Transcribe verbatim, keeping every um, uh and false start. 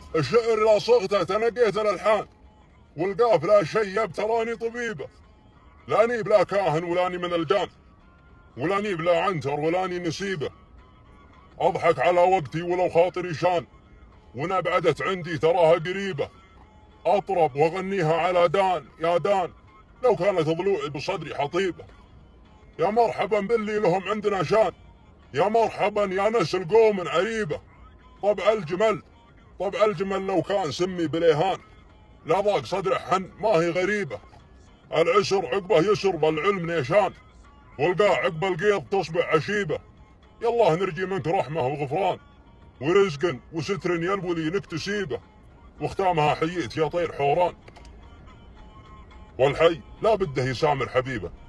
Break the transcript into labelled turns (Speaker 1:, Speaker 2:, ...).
Speaker 1: الشعر لا صغته تنقيت الألحان، والقاف لا شيب تراني طبيبة، لاني بلا كاهن ولاني من الجان، ولاني بلا عنتر ولاني نسيبه. أضحك على وقتي ولو خاطري شان، وإن بعدت عندي تراها قريبة. أطرب وأغنيها على دان يا دان، لو كانت ضلوعي بصدري حطيبة. يا مرحبا باللي لهم عندنا شان، يا مرحبا يا نسل قوم عريبة. طبع الجمل طبع الجمل لو كان سمي بليهان، لا ضاق صدره حن ما هي غريبة. العسر عقبه يسر بالعلم نيشان، والقاع عقب القيض تصبح عشيبة. يالله نرجي منك رحمة وغفران، ورزق وستر ينولي نكتسيبه. واختامها حييت يا طير حوران، والحي لا بده يسامر حبيبه.